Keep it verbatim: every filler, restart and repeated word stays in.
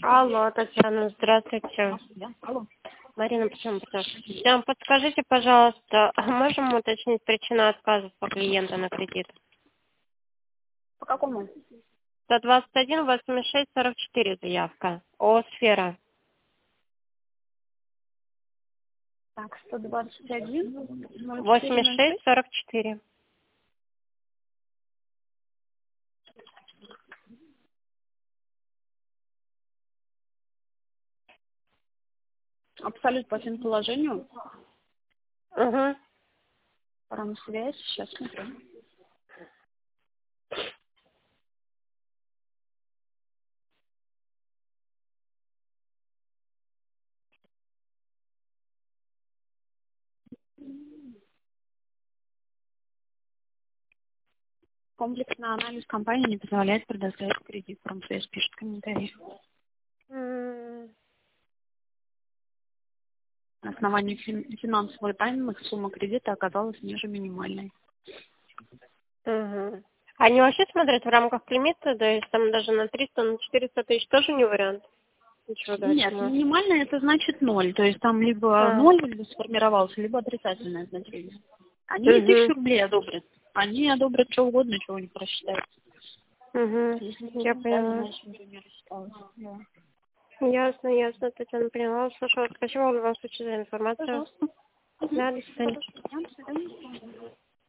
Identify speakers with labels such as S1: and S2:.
S1: Алло, Татьяна, здравствуйте.
S2: Да, алло.
S1: Марина, почему? Татьяна, подскажите, пожалуйста, можем уточнить причину отказа по клиенту на кредит?
S2: По какому?
S1: сто двадцать один восемьдесят шесть сорок четыре заявка. О, сфера.
S2: Так, сто двадцать один
S1: восемьдесят шесть сорок четыре.
S2: Абсолют по финположению.
S1: Угу.
S2: Пора на связь. Сейчас смотрю. Комплексный анализ компании не позволяет предоставить кредит. Промсвязь пишет комментарий. На основании фин- финансовых данных сумма кредита оказалась ниже минимальной.
S1: Угу. Они вообще смотрят в рамках лимита, то есть там даже на триста, на четыреста тысяч тоже не вариант? Ничего
S2: Нет,
S1: дальше.
S2: минимальная это значит ноль. То есть там либо
S1: А.
S2: ноль либо сформировался, либо отрицательное значение. Они
S1: Угу.
S2: тысячу рублей одобрят. Они одобрят что угодно, чего не просчитают.
S1: Угу.
S2: Если не
S1: Я
S2: так,
S1: поняла.
S2: значит, например, считалось. Да.
S1: Ясно, ясно, Татьяна поняла. Слушай, спасибо в любом случае за информацию.
S2: Пожалуйста.
S1: Да, до свидания.
S2: Хорошо. До свидания.